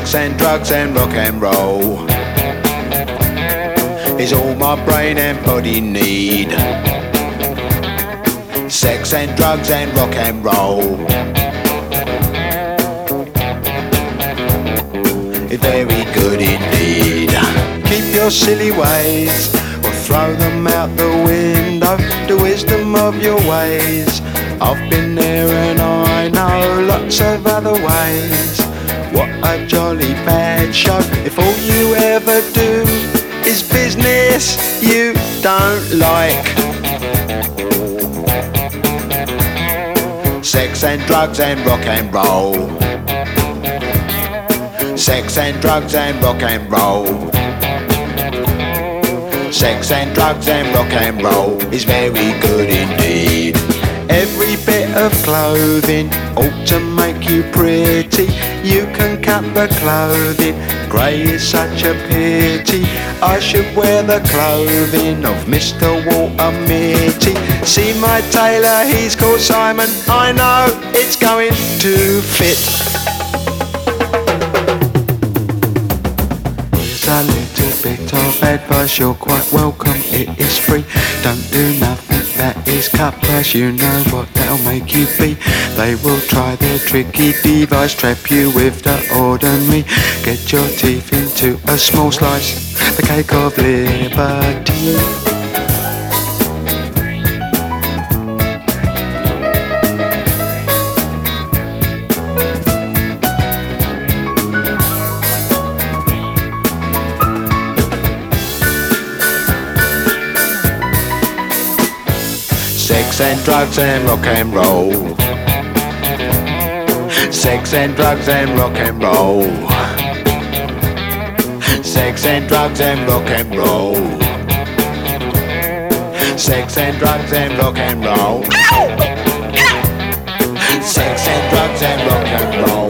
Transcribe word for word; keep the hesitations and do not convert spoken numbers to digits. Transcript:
Sex and drugs and rock and roll is all my brain and body need. Sex and drugs and rock and roll is very good indeed. Keep your silly ways or throw them out the window. The wisdom of your ways, I've been there and I know lots of other ways. What a jolly bad show if all you ever do is business you don't like. Sex and drugs and rock and roll. Sex and drugs and rock and roll. Sex and drugs and rock and roll is very good indeed. Every bit of clothing ought to make you pretty. You can cut the clothing, grey is such a pity. I should wear the clothing of Mister Walter Mitty. See my tailor, he's called Simon, I know it's going to fit. Here's a little bit of advice, you're quite welcome, it is free. Don't do nothing that is cut price, you know what that'll make you be. They will try their tricky device, trap you with the ordinary. Get your teeth into a small slice, the cake of liberty. Sex and drugs and rock and roll. Sex and drugs and rock and roll. Sex and drugs and rock and roll. Sex and drugs and rock and roll. Sex and drugs and rock and roll.